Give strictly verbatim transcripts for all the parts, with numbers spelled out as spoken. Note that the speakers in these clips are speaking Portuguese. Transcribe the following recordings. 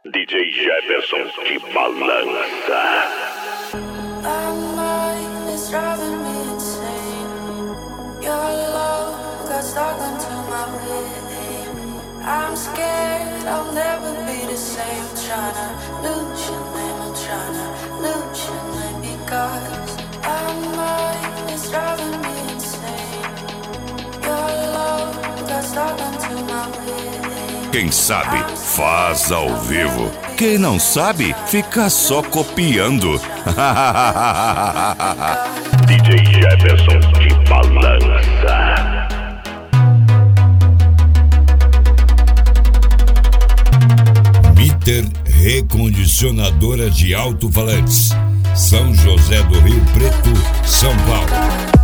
D J Jefferson que balança. My mind is driving me insane. Your love got stuck onto my brain. I'm scared I'll never be the same. Tryna lose your name, I'm tryna lose your name because my mind is driving me insane. Your love got stuck onto my brain. Quem sabe, faz ao vivo. Quem não sabe, fica só copiando. D J Jefferson que balança. Mitter Recondicionadora de Alto-Falantes, São José do Rio Preto, São Paulo.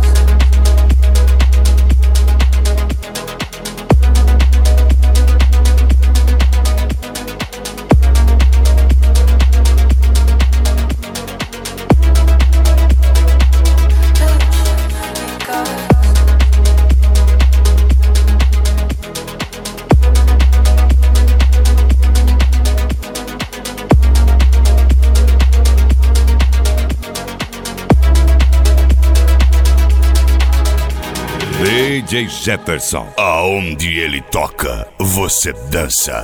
D J Jefferson, aonde ele toca, você dança.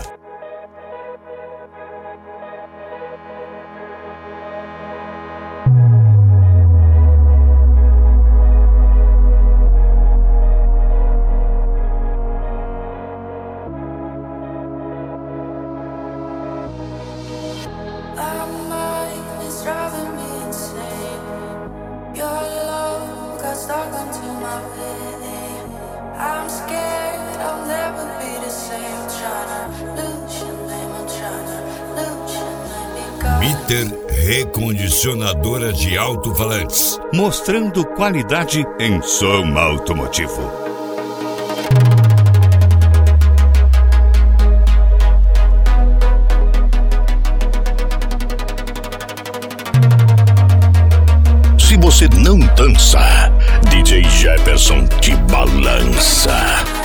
I'm scared I'll never be the same. Tryna lose your name, I'm tryna lose your name because Mitter Recondicionadora de Alto-Falantes, mostrando qualidade em som automotivo. Se você não dança, D J Jefferson que balança.